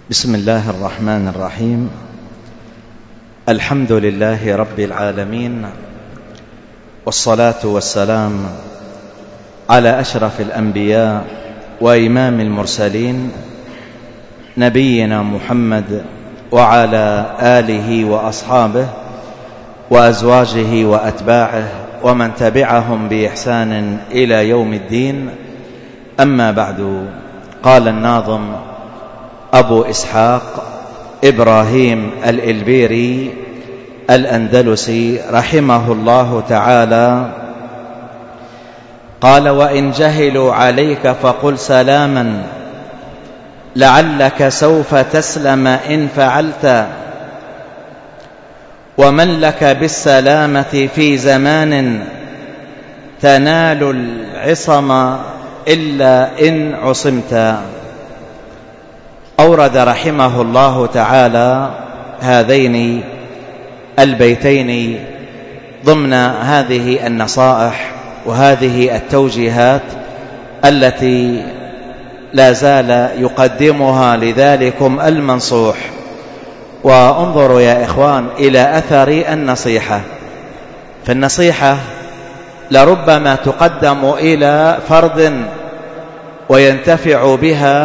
بسم الله الرحمن الرحيم. الحمد لله رب العالمين، والصلاة والسلام على أشرف الأنبياء وإمام المرسلين نبينا محمد وعلى آله وأصحابه وأزواجه وأتباعه ومن تبعهم بإحسان إلى يوم الدين. أما بعد، قال الناظم أبو إسحاق إبراهيم الإلبيري الأندلسي رحمه الله تعالى، قال: وإن جهلوا عليك فقل سلاما، لعلك سوف تسلم إن فعلت، ومن لك بالسلامة في زمان، تنال العصم إلا إن عصمت. أورد رحمه الله تعالى هذين البيتين ضمن هذه النصائح وهذه التوجيهات التي لا زال يقدمها لذلكم المنصوح. وانظروا يا إخوان إلى أثر النصيحة، فالنصيحة لربما تقدم إلى فرد وينتفع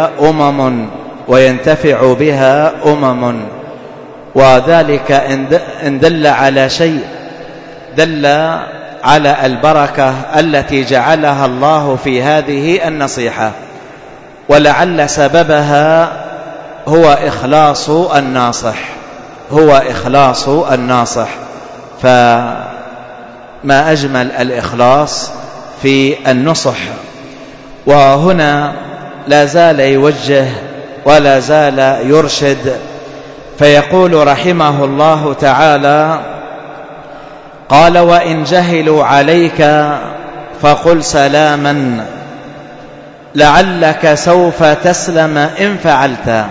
بها أمم، وذلك إن دل على شيء دل على البركة التي جعلها الله في هذه النصيحة، ولعل سببها هو إخلاص الناصح. فما أجمل الإخلاص في النصح. وهنا لا زال يوجه ولا زال يرشد، فيقول رحمه الله تعالى: قال: وإن جهلوا عليك فقل سلاما، لعلك سوف تسلم إن فعلت.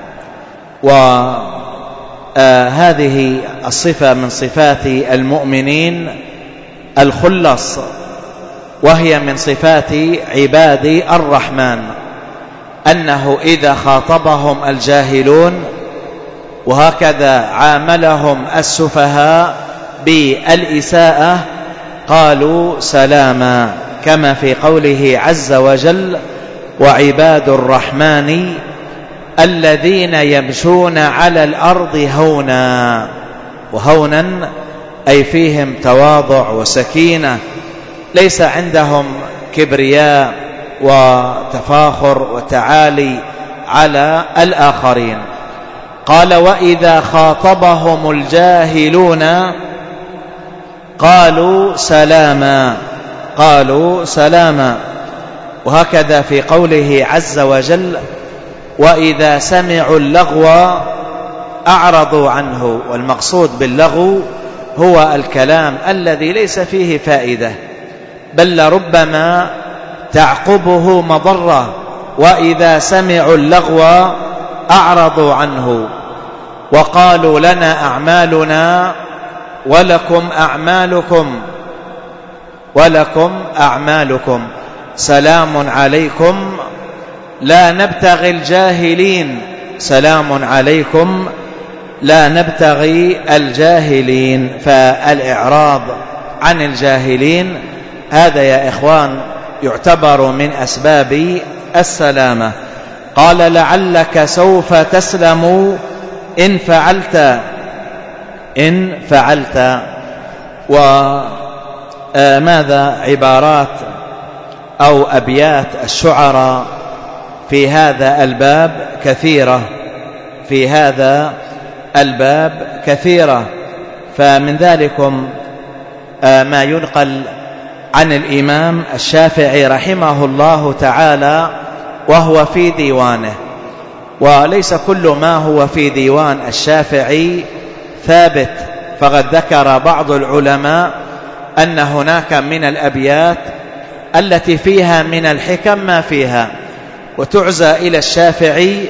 وهذه الصفة من صفات المؤمنين الخلص، وهي من صفات عباد الرحمن، أنه إذا خاطبهم الجاهلون وهكذا عاملهم السفهاء بالإساءة قالوا سلاما، كما في قوله عز وجل: وعباد الرحمن الذين يمشون على الأرض هونا. وهونا أي فيهم تواضع وسكينة، ليس عندهم كبرياء وتفاخر وتعالي على الآخرين. قال: وإذا خاطبهم الجاهلون قالوا سلاما. وهكذا في قوله عز وجل: وإذا سمعوا اللغو أعرضوا عنه. والمقصود باللغو هو الكلام الذي ليس فيه فائدة، بل لربما تعقبه مضرة. وإذا سمعوا اللغو أعرضوا عنه وقالوا لنا أعمالنا ولكم أعمالكم سلام عليكم لا نبتغي الجاهلين. سلام عليكم لا نبتغي الجاهلين. فالإعراض عن الجاهلين هذا يا إخوان يعتبر من أسباب السلامة. قال: لعلك سوف تسلم إن فعلت. وماذا عبارات أو أبيات الشعراء في هذا الباب كثيرة. فمن ذلكم ما ينقل عن الإمام الشافعي رحمه الله تعالى وهو في ديوانه، وليس كل ما هو في ديوان الشافعي ثابت، فقد ذكر بعض العلماء أن هناك من الأبيات التي فيها من الحكم ما فيها، وتعزى إلى الشافعي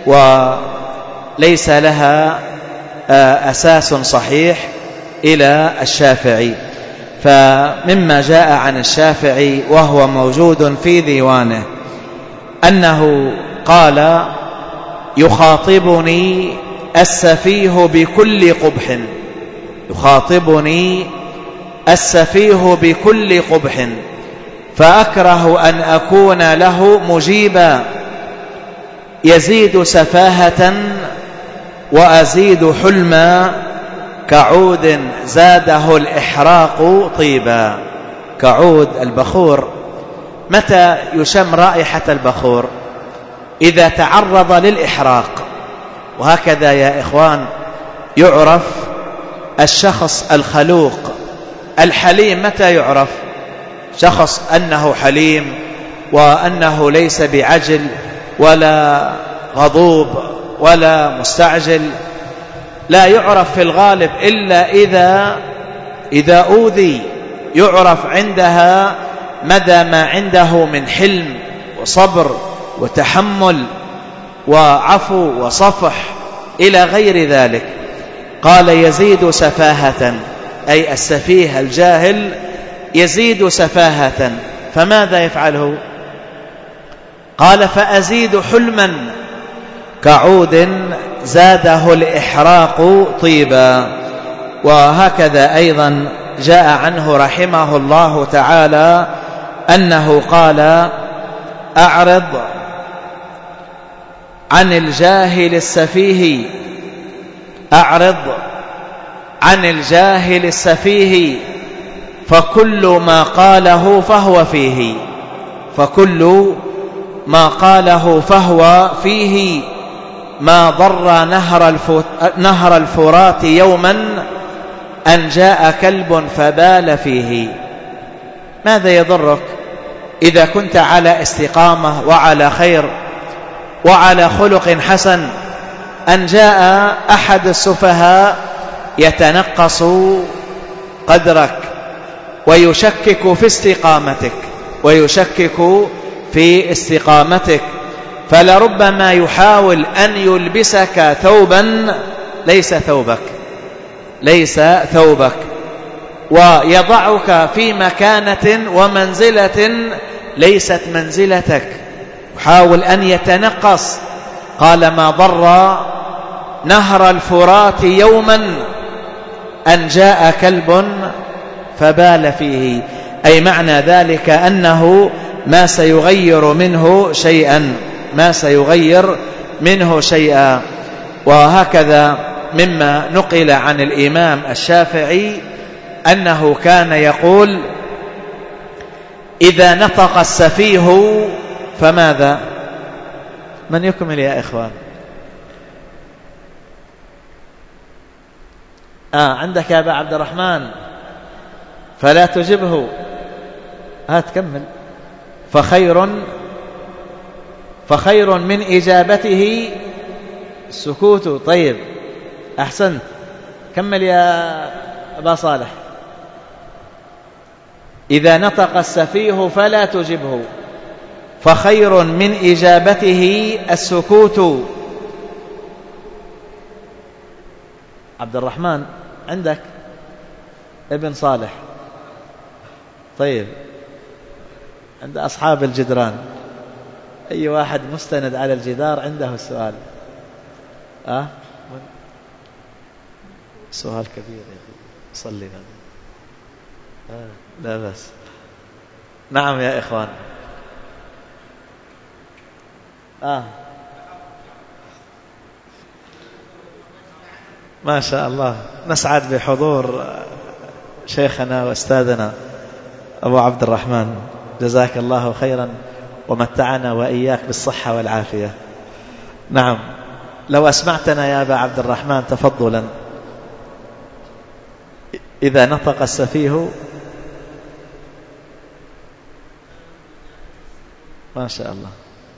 وليس لها أساس صحيح إلى الشافعي. فمما جاء عن الشافعي وهو موجود في ديوانه أنه قال: يخاطبني السفيه بكل قبح، يخاطبني السفيه بكل قبح، فأكره أن أكون له مجيبا، يزيد سفاهة وأزيد حلما، كعود زاده الإحراق طيبا. كعود البخور، متى يشم رائحة البخور؟ إذا تعرض للإحراق. وهكذا يا إخوان يعرف الشخص الخلوق الحليم. متى يعرف شخص أنه حليم وأنه ليس بعجل ولا غضوب ولا مستعجل؟ لا يعرف في الغالب إلا إذا أوذي، يعرف عندها مدى ما عنده من حلم وصبر وتحمل وعفو وصفح إلى غير ذلك. قال يزيد سفاهة، أي السفيه الجاهل يزيد سفاهة، فماذا يفعله؟ قال فأزيد حلما، كعود زاده الإحراق طيبا. وهكذا أيضا جاء عنه رحمه الله تعالى أنه قال أعرض عن الجاهل السفيه، أعرض عن الجاهل السفيه، فكل ما قاله فهو فيه، فكل ما قاله فهو فيه، ما ضر نهر الفرات يوما أن جاء كلب فبال فيه. ماذا يضرك إذا كنت على استقامة وعلى خير وعلى خلق حسن، أن جاء أحد السفهاء يتنقص قدرك ويشكك في استقامتك، ويشكك في استقامتك، فلربما يحاول أن يلبسك ثوبا ليس ثوبك، ليس ثوبك، ويضعك في مكانة ومنزلة ليست منزلتك، يحاول أن يتنقص. قال ما ضر نهر الفرات يوما أن جاء كلب فبال فيه، أي معنى ذلك أنه ما سيغير منه شيئا، ما سيغير منه شيئا. وهكذا مما نقل عن الإمام الشافعي أنه كان يقول إذا نطق السفيه فماذا؟ من يكمل يا إخوان؟ عندك يا أبا عبد الرحمن، فلا تجبه. تكمل. فخير من إجابته السكوت. طيب أحسنت، كمل يا أبا صالح. إذا نطق السفيه فلا تجبه، فخير من إجابته السكوت. عبد الرحمن عندك ابن صالح؟ طيب عند أصحاب الجدران، أي واحد مستند على الجدار عنده السؤال. سؤال كبير يا أخي، صلي هذا. لا بس. نعم يا إخوان. ما شاء الله، نسعد بحضور شيخنا وأستاذنا أبو عبد الرحمن، جزاك الله خيرا ومتعنا وإياك بالصحة والعافية. نعم، لو أسمعتنا يا أبا عبد الرحمن تفضلا. إذا نطق السفيه، ما شاء الله،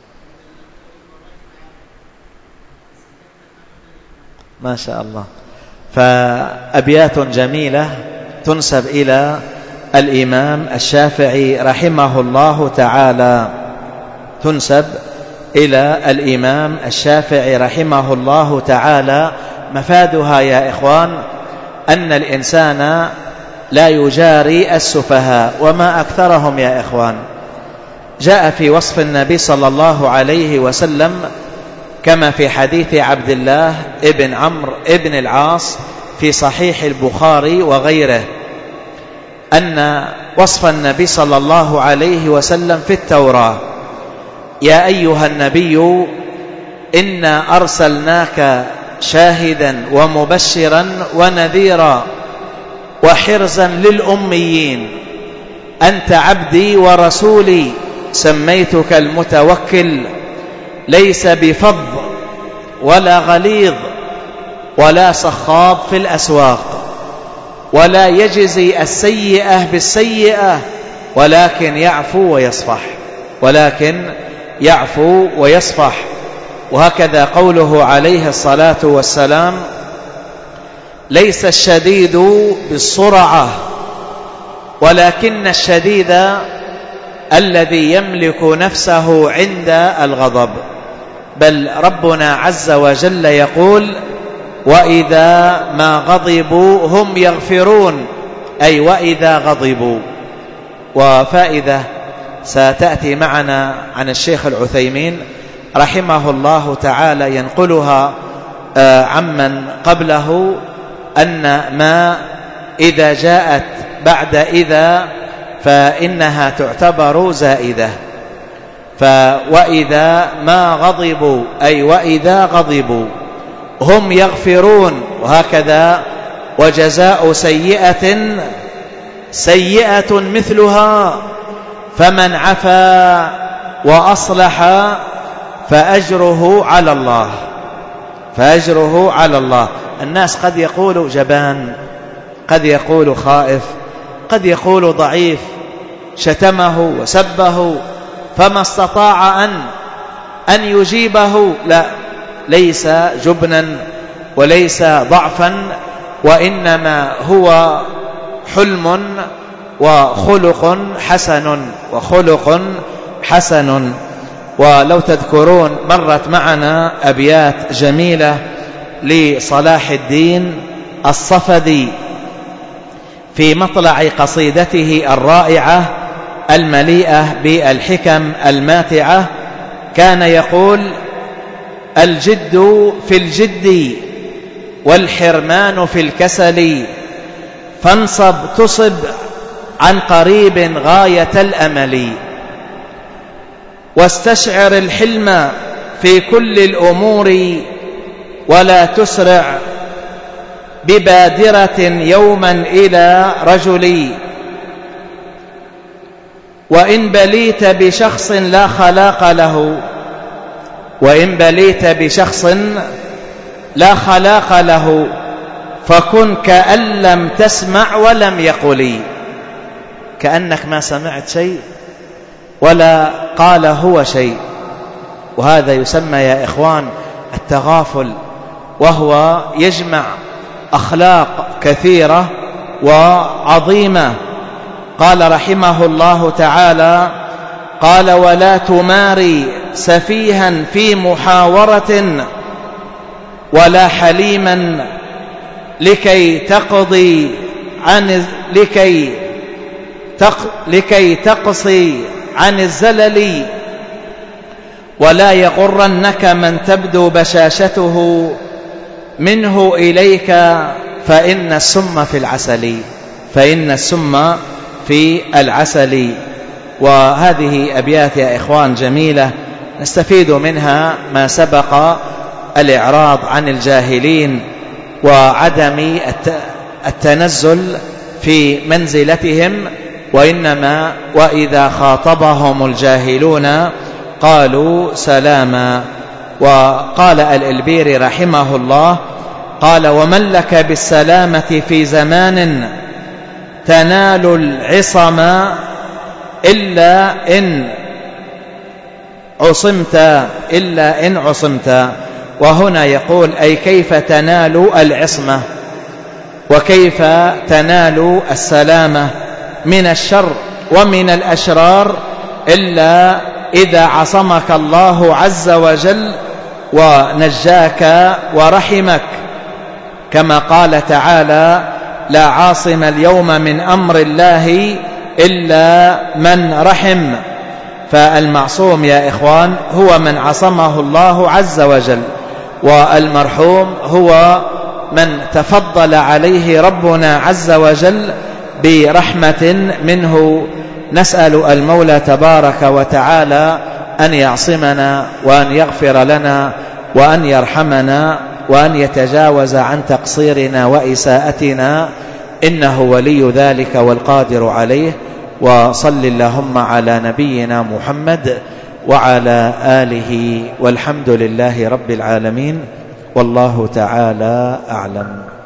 ما شاء الله. فأبيات جميلة تنسب إلى الإمام الشافعي رحمه الله تعالى، تنسب إلى الإمام الشافعي رحمه الله تعالى. مفادها يا إخوان أن الإنسان لا يجاري السفهاء، وما أكثرهم يا إخوان. جاء في وصف النبي صلى الله عليه وسلم كما في حديث عبد الله ابن عمرو ابن العاص في صحيح البخاري وغيره أن وصف النبي صلى الله عليه وسلم في التوراة: يا أيها النبي إنا أرسلناك شاهدا ومبشرا ونذيرا وحرزا للأميين، أنت عبدي ورسولي، سميتك المتوكل، ليس بفظ ولا غليظ ولا صخاب في الأسواق، ولا يجزي السيئة بالسيئة، ولكن يعفو ويصفح. وهكذا قوله عليه الصلاة والسلام: ليس الشديد بالسرعة ولكن الشديد الذي يملك نفسه عند الغضب. بل ربنا عز وجل يقول: وإذا ما غضبوا هم يغفرون، أي وإذا غضبوا. وفائدة ستأتي معنا عن الشيخ العثيمين رحمه الله تعالى ينقلها عمن قبله، أن ما إذا جاءت بعد إذا فإنها تعتبر زائدة. وإذا ما غضبوا أي وإذا غضبوا هم يغفرون، وهكذا وجزاء سيئة مثلها، فمن عفا وأصلح فأجره على الله. الناس قد يقول جبان، قد يقول خائف، قد يقول ضعيف، شتمه وسبه فما استطاع أن يجيبه. لا، ليس جبنا وليس ضعفا، وإنما هو حلم وخلق حسن. ولو تذكرون مرت معنا أبيات جميلة لصلاح الدين الصفدي في مطلع قصيدته الرائعة المليئة بالحكم الماتعة. كان يقول: الجد في الجد والحرمان في الكسل، فانصب تصب عن قريب غاية الأمل، واستشعر الحلم في كل الأمور، ولا تسرع ببادرة يوما إلى رجل، وإن بليت بشخص لا خلاق له فكن كأن لم تسمع ولم يقل. كأنك ما سمعت شيء ولا قال هو شيء. وهذا يسمى يا إخوان التغافل، وهو يجمع أخلاق كثيرة وعظيمة. قال رحمه الله تعالى: قال: ولا تماري سفيها في محاورة، ولا حليما لكي تقصي عن الزلل، ولا يغرنك من تبدو بشاشته منه إليك، فإن السم في العسل. وهذه أبيات يا إخوان جميلة نستفيد منها ما سبق الإعراض عن الجاهلين وعدم التنزل في منزلتهم، وإنما وإذا خاطبهم الجاهلون قالوا سلاما. وقال الإلبيري رحمه الله: قال: ومن لك بالسلامة في زمان تنال العصم إلا إن عصمت. وهنا يقول: أي كيف تنال العصمة وكيف تنال السلامة من الشر ومن الأشرار إلا إذا عصمك الله عز وجل ونجاك ورحمك، كما قال تعالى: لا عاصم اليوم من أمر الله إلا من رحم. فالمعصوم يا إخوان هو من عصمه الله عز وجل، والمرحوم هو من تفضل عليه ربنا عز وجل برحمة منه. نسأل المولى تبارك وتعالى أن يعصمنا وأن يغفر لنا وأن يرحمنا وأن يتجاوز عن تقصيرنا وإساءتنا، إنه ولي ذلك والقادر عليه. وصل اللهم على نبينا محمد وعلى آله، والحمد لله رب العالمين، والله تعالى أعلم.